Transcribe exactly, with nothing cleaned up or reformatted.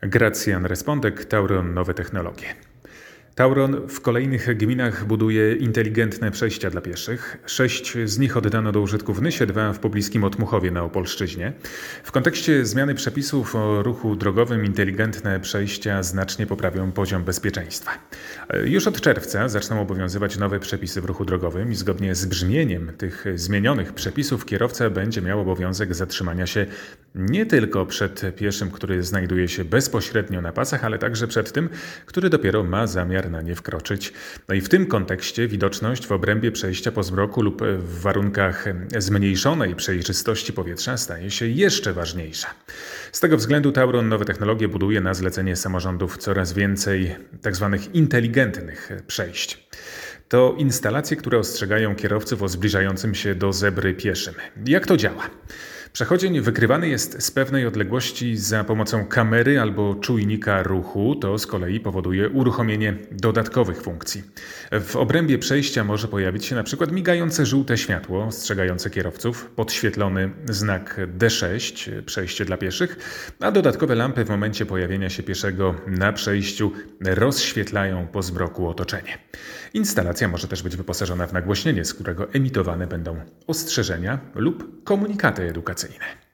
Gracjan Respondek, Tauron Nowe Technologie. Tauron w kolejnych gminach buduje inteligentne przejścia dla pieszych. Sześć z nich oddano do użytku w Nysie, dwa w pobliskim Otmuchowie na Opolszczyźnie. W kontekście zmiany przepisów o ruchu drogowym inteligentne przejścia znacznie poprawią poziom bezpieczeństwa. Już od czerwca zaczną obowiązywać nowe przepisy w ruchu drogowym i zgodnie z brzmieniem tych zmienionych przepisów kierowca będzie miał obowiązek zatrzymania się nie tylko przed pieszym, który znajduje się bezpośrednio na pasach, ale także przed tym, który dopiero ma zamiar na nie wkroczyć. No i w tym kontekście widoczność w obrębie przejścia po zmroku lub w warunkach zmniejszonej przejrzystości powietrza staje się jeszcze ważniejsza. Z tego względu Tauron Nowe Technologie buduje na zlecenie samorządów coraz więcej tzw. inteligentnych przejść. To instalacje, które ostrzegają kierowców o zbliżającym się do zebry pieszym. Jak to działa? Przechodzień wykrywany jest z pewnej odległości za pomocą kamery albo czujnika ruchu, to z kolei powoduje uruchomienie dodatkowych funkcji. W obrębie przejścia może pojawić się np. migające żółte światło ostrzegające kierowców, podświetlony znak D sześć, przejście dla pieszych, a dodatkowe lampy w momencie pojawienia się pieszego na przejściu rozświetlają po zmroku otoczenie. Instalacja może też być wyposażona w nagłośnienie, z którego emitowane będą ostrzeżenia lub komunikaty edukacyjne.